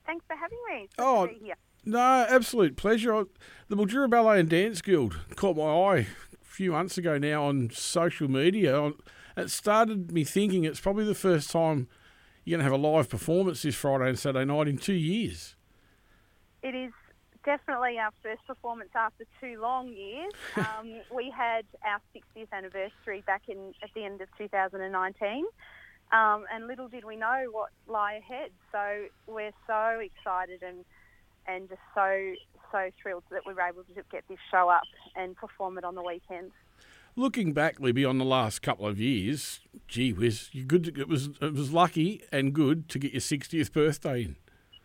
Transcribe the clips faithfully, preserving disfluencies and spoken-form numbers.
Thanks for having me. It's good Oh, to be here. no, absolute pleasure. I- The Mildura Ballet and Dance Guild caught my eye a few months ago now on social media. I- It started me thinking it's probably the first time you're going to have a live performance this Friday and Saturday night in two years. It is definitely our first performance after two long years. Um, we had our sixtieth anniversary back in at the end of two thousand nineteen, um, and little did we know what lie ahead. So we're so excited and and just so so thrilled that we were able to get this show up and perform it on the weekend. Looking back, Libby, on the last couple of years, gee whiz, you good. It was it was lucky and good to get your sixtieth birthday in.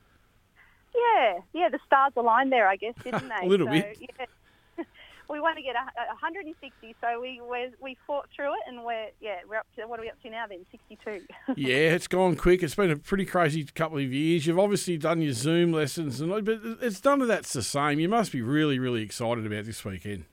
Yeah, yeah, the stars aligned there, I guess, didn't they? A little so, bit. Yeah. We want to get a, a one hundred sixty, so we we we fought through it, and we're yeah we're up to what are we up to now then? sixty-two. Yeah, it's gone quick. It's been a pretty crazy couple of years. You've obviously done your Zoom lessons, and but it's none of that's the same. You must be really, really excited about this weekend.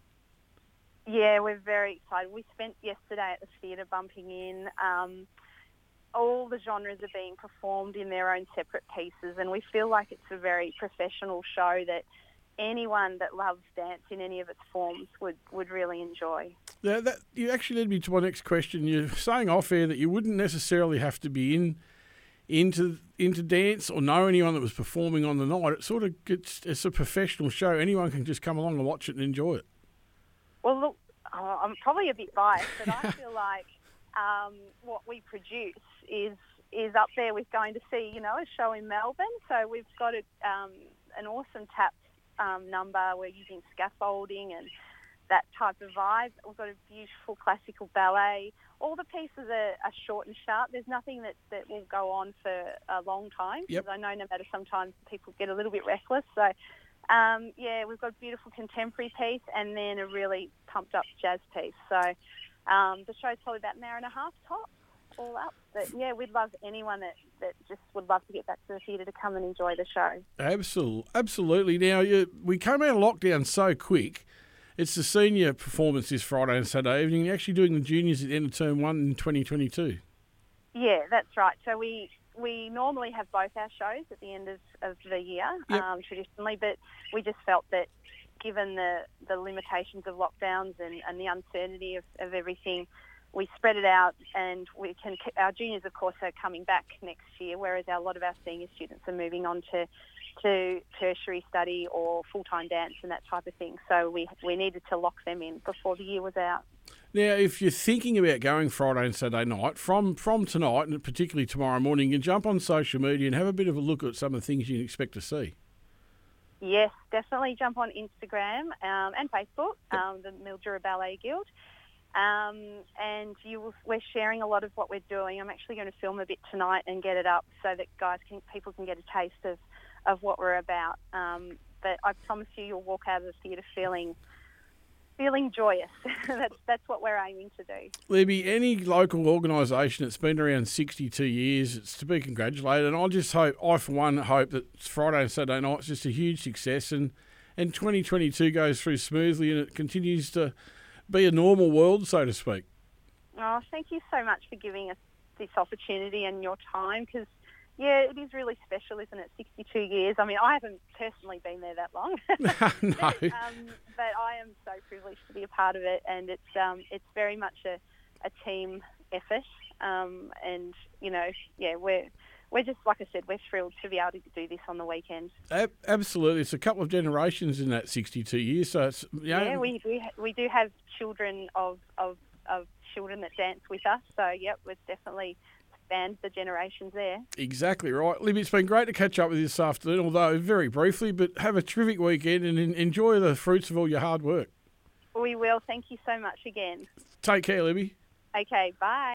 Yeah, we're very excited. We spent yesterday at the theatre bumping in. Um, all the genres are being performed in their own separate pieces, and we feel like it's a very professional show that anyone that loves dance in any of its forms would, would really enjoy. Yeah, that you actually led me to my next question. You're saying off air that you wouldn't necessarily have to be in into into dance or know anyone that was performing on the night. It sort of gets it's a professional show. Anyone can just come along and watch it and enjoy it. Well, look, oh, I'm probably a bit biased, but I feel like um, what we produce is is up there with going to see, you know, a show in Melbourne. So we've got a, um, an awesome tap um, number. We're using scaffolding and that type of vibe. We've got a beautiful classical ballet. All the pieces are, are short and sharp. There's nothing that, that will go on for a long time. Yep. Because I know no matter sometimes people get a little bit restless. So, um, yeah, we've got a beautiful contemporary piece and then a really pumped up jazz piece. So um, the show's probably about an hour and a half top, all up. But, yeah, we'd love anyone that, that just would love to get back to the theatre to come and enjoy the show. Absolutely. Absolutely. Now, you, we came out of lockdown so quick. It's the senior performance this Friday and Saturday evening. You're actually doing the juniors at the end of term one in twenty twenty-two. Yeah, that's right. So we we normally have both our shows at the end of, of the year, Yep. um, traditionally, but we just felt that given the, the limitations of lockdowns and, and the uncertainty of, of everything, we spread it out, and we can. Our juniors, of course, are coming back next year, whereas a lot of our senior students are moving on to to tertiary study or full-time dance and that type of thing. So we we needed to lock them in before the year was out. Now, if you're thinking about going Friday and Saturday night, from from tonight and particularly tomorrow morning, you can jump on social media and have a bit of a look at some of the things you can expect to see. Yes, definitely jump on Instagram um, and Facebook, um, the Mildura Ballet Guild. Um, and you will, we're sharing a lot of what we're doing. I'm actually going to film a bit tonight and get it up so that guys can, people can get a taste of, of what we're about. Um, but I promise you, you'll walk out of the theatre feeling feeling joyous. that's that's what we're aiming to do. Libby, any local organisation that's been around sixty-two years, it's to be congratulated. And I just hope, I for one, hope that Friday and Saturday night's just a huge success, and, and twenty twenty-two goes through smoothly and it continues to be a normal world, so to speak. Oh, thank you so much for giving us this opportunity and your time, because, yeah, it is really special, isn't it? sixty-two years. I mean, I haven't personally been there that long. No. um, but I am so privileged to be a part of it, and it's um, it's very much a, a team effort. Um, and, you know, yeah, we're... We're just, like I said, we're thrilled to be able to do this on the weekend. Ab- absolutely. It's a couple of generations in that sixty-two years. So it's, you know, Yeah, we, we we do have children of, of, of children that dance with us. So, yep, we've definitely spanned the generations there. Exactly right. Libby, it's been great to catch up with you this afternoon, although very briefly, but have a terrific weekend and en- enjoy the fruits of all your hard work. We will. Thank you so much again. Take care, Libby. Okay, bye.